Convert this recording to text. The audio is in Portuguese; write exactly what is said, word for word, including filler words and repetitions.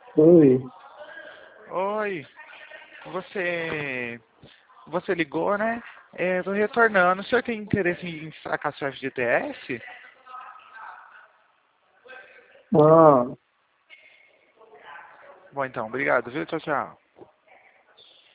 Oi. Oi, você você ligou, né? É, tô retornando. O senhor tem interesse em sacar sua F G T S? Ah, Bom, então, obrigado, viu? Tchau, tchau.